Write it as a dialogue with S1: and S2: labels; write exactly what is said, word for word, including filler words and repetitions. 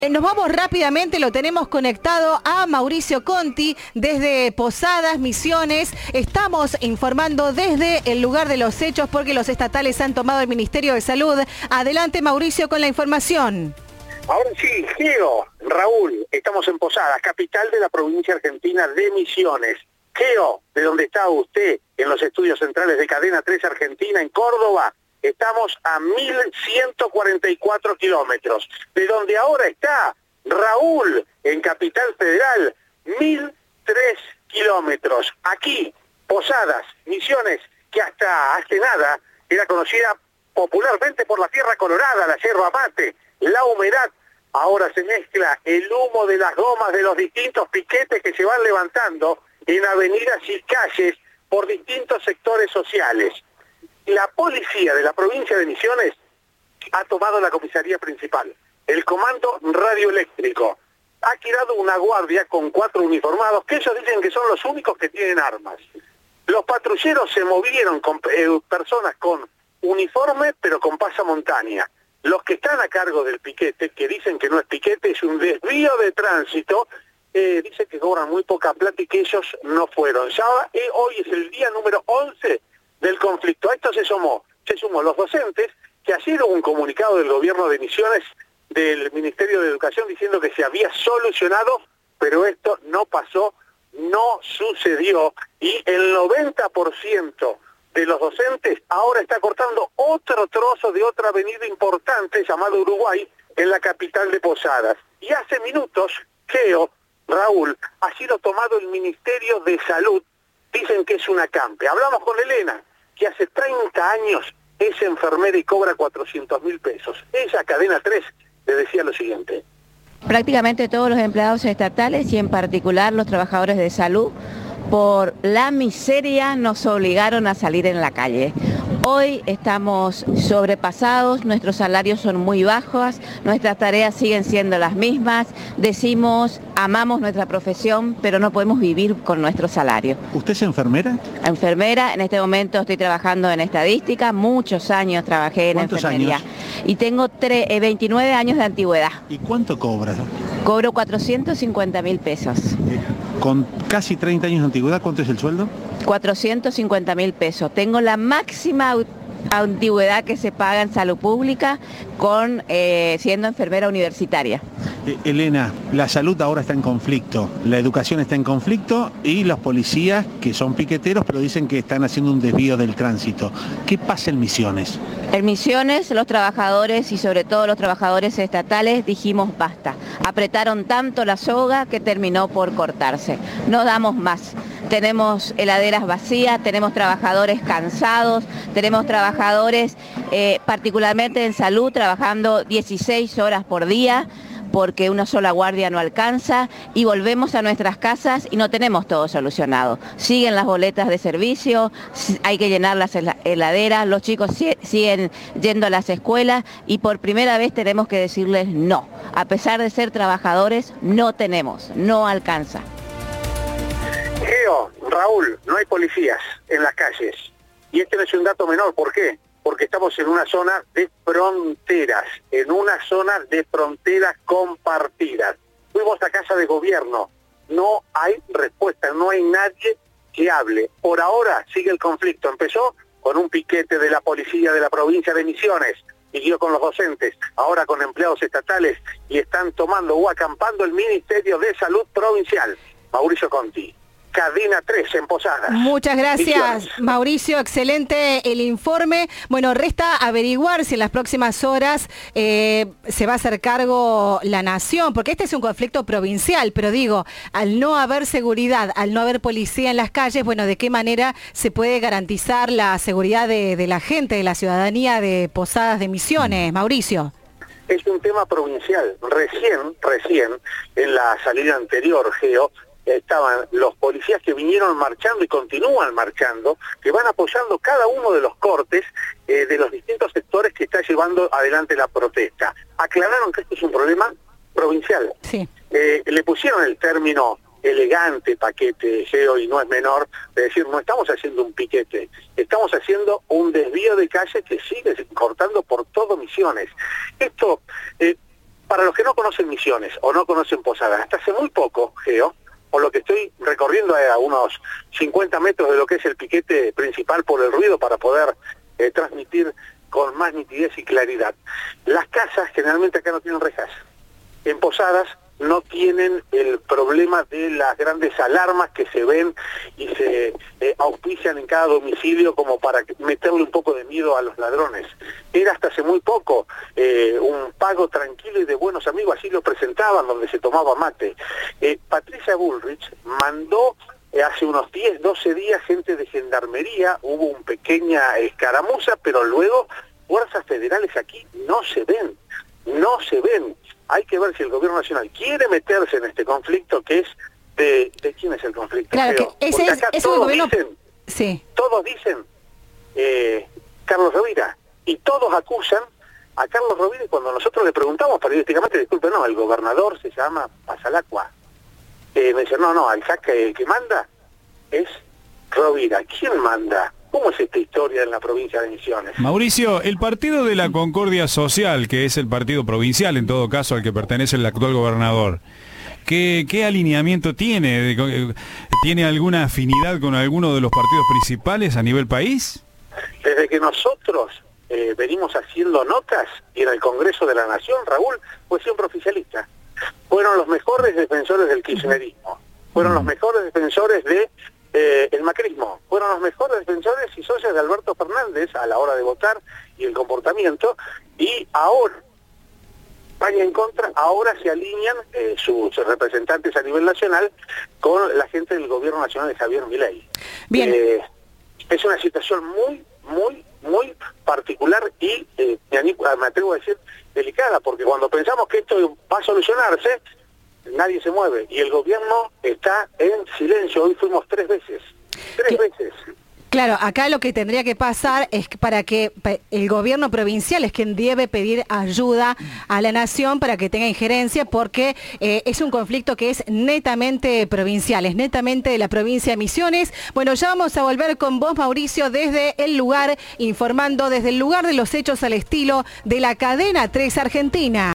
S1: Nos vamos rápidamente, lo tenemos conectado a Mauricio Conti desde Posadas, Misiones. Estamos informando desde el lugar de los hechos porque los estatales han tomado el Ministerio de Salud. Adelante, Mauricio, con la información.
S2: Ahora sí, Geo, Raúl, estamos en Posadas, capital de la provincia argentina de Misiones. Geo, de donde está usted, en los estudios centrales de Cadena tres Argentina, en Córdoba, estamos a mil ciento cuarenta y cuatro kilómetros. De donde ahora está Raúl, en Capital Federal, mil tres kilómetros. Aquí, Posadas, Misiones, que hasta hace nada era conocida popularmente por la tierra colorada, la yerba mate, la humedad. Ahora se mezcla el humo de las gomas de los distintos piquetes que se van levantando en avenidas y calles por distintos sectores sociales. La policía de la provincia de Misiones ha tomado la comisaría principal, el comando radioeléctrico. Ha tirado una guardia con cuatro uniformados, que ellos dicen que son los únicos que tienen armas. Los patrulleros se movieron con eh, personas con uniforme, pero con pasamontaña. Los que están a cargo del piquete, que dicen que no es piquete, es un desvío de tránsito, eh, dicen que cobran muy poca plata y que ellos no fueron. Ya eh, hoy es el día número once del conflicto. A esto se sumó, se sumó los docentes, que ayer hubo un comunicado del gobierno de Misiones, del Ministerio de Educación, diciendo que se había solucionado, pero esto no pasó, no sucedió, y el noventa por ciento de los docentes ahora está cortando otro trozo de otra avenida importante llamada Uruguay, en la capital de Posadas. Y hace minutos, Geo, Raúl, ha sido tomado el Ministerio de Salud. Dicen que es una campe. Hablamos con Elena, que hace treinta años es enfermera y cobra cuatrocientos mil pesos. Ella, Cadena tres, le decía lo siguiente.
S3: Prácticamente todos los empleados estatales y en particular los trabajadores de salud, por la miseria nos obligaron a salir en la calle. Hoy estamos sobrepasados, nuestros salarios son muy bajos, nuestras tareas siguen siendo las mismas, decimos, amamos nuestra profesión, pero no podemos vivir con nuestro salario.
S4: ¿Usted es enfermera?
S3: Enfermera, en este momento estoy trabajando en estadística, muchos años trabajé en enfermería.
S4: Años?
S3: Y tengo veintinueve años de antigüedad.
S4: ¿Y cuánto cobras?
S3: Cobro cuatrocientos cincuenta mil pesos.
S4: Con casi treinta años de antigüedad, ¿cuánto es el sueldo?
S3: cuatrocientos cincuenta mil pesos. Tengo la máxima antigüedad que se paga en salud pública con eh, siendo enfermera universitaria.
S4: Eh, Elena, la salud ahora está en conflicto, la educación está en conflicto y los policías, que son piqueteros, pero dicen que están haciendo un desvío del tránsito. ¿Qué pasa en Misiones?
S3: En Misiones, los trabajadores y sobre todo los trabajadores estatales dijimos basta. Apretaron tanto la soga que terminó por cortarse. No damos más. Tenemos heladeras vacías, tenemos trabajadores cansados, tenemos trabajadores eh, particularmente en salud trabajando dieciséis horas por día, porque una sola guardia no alcanza, y volvemos a nuestras casas y no tenemos todo solucionado. Siguen las boletas de servicio, hay que llenar las heladeras, los chicos siguen yendo a las escuelas y por primera vez tenemos que decirles no. A pesar de ser trabajadores, no tenemos, no alcanza.
S2: Geo, Raúl, no hay policías en las calles. Y este no es un dato menor, ¿por qué? Porque estamos en una zona de fronteras, en una zona de fronteras compartidas. Fuimos a casa de gobierno, no hay respuesta, no hay nadie que hable. Por ahora sigue el conflicto, empezó con un piquete de la policía de la provincia de Misiones, siguió con los docentes, ahora con empleados estatales, y están tomando o acampando el Ministerio de Salud Provincial. Mauricio Conti, Cadena tres en Posadas.
S1: Muchas gracias,
S2: Misiones.
S1: Mauricio, excelente el informe. Bueno, resta averiguar si en las próximas horas eh, se va a hacer cargo la nación, porque este es un conflicto provincial, pero digo, al no haber seguridad, al no haber policía en las calles, bueno, ¿de qué manera se puede garantizar la seguridad de, de la gente, de la ciudadanía de Posadas de Misiones, Mauricio?
S2: Es un tema provincial. Recién, recién, en la salida anterior, Geo, estaban los policías que vinieron marchando y continúan marchando, que van apoyando cada uno de los cortes eh, de los distintos sectores que está llevando adelante la protesta. Aclararon que esto es un problema provincial.
S1: Sí.
S2: Eh, le pusieron el término elegante paquete, Geo, y no es menor, de decir, no estamos haciendo un piquete, estamos haciendo un desvío de calle que sigue cortando por todo Misiones. Esto... Eh, Para los que no conocen Misiones o no conocen Posadas, hasta hace muy poco, Geo, por lo que estoy recorriendo a unos cincuenta metros de lo que es el piquete principal por el ruido para poder eh, transmitir con más nitidez y claridad. Las casas generalmente acá no tienen rejas. En Posadas no tienen el problema de las grandes alarmas que se ven y se eh, auspician en cada domicilio como para meterle un poco de miedo a los ladrones. Era hasta hace muy poco eh, un pago tranquilo y de buenos amigos, así lo presentaban, donde se tomaba mate. Eh, Patricia Bullrich mandó eh, hace unos diez, doce días gente de gendarmería, hubo una pequeña escaramuza, pero luego fuerzas federales aquí no se ven, no se ven. Hay que ver si el gobierno nacional quiere meterse en este conflicto, que es de, de quién es el conflicto.
S1: Claro, que ese es, es
S2: todos
S1: el gobierno...
S2: dicen,
S1: sí.
S2: todos dicen eh, Carlos Rovira, y todos acusan a Carlos Rovira, y cuando nosotros le preguntamos periodísticamente, disculpe, no, el gobernador se llama Pasalacua. Eh, me dicen, no, no, el que, que manda es Rovira. ¿Quién manda? ¿Cómo es esta historia en la provincia de Misiones?
S5: Mauricio, el Partido de la Concordia Social, que es el partido provincial, en todo caso, al que pertenece el actual gobernador, ¿qué, qué alineamiento tiene? ¿Tiene alguna afinidad con alguno de los partidos principales a nivel país?
S2: Desde que nosotros eh, venimos haciendo notas, y en el Congreso de la Nación, Raúl fue siempre oficialista. Fueron los mejores defensores del kirchnerismo, fueron los mejores defensores de Eh, el macrismo, fueron los mejores defensores y socios de Alberto Fernández a la hora de votar y el comportamiento, y ahora, España en contra, ahora se alinean eh, sus representantes a nivel nacional con la gente del gobierno nacional de Javier Milei.
S1: Bien.
S2: Eh, es una situación muy, muy, muy particular y, eh, me atrevo a decir, delicada, porque cuando pensamos que esto va a solucionarse, nadie se mueve y el gobierno está en silencio. Hoy fuimos tres veces, tres veces.
S1: Claro, acá lo que tendría que pasar es que para que el gobierno provincial es quien debe pedir ayuda a la nación para que tenga injerencia, porque eh, es un conflicto que es netamente provincial, es netamente de la provincia de Misiones. Bueno, ya vamos a volver con vos, Mauricio, desde el lugar, informando desde el lugar de los hechos al estilo de la cadena tres Argentina.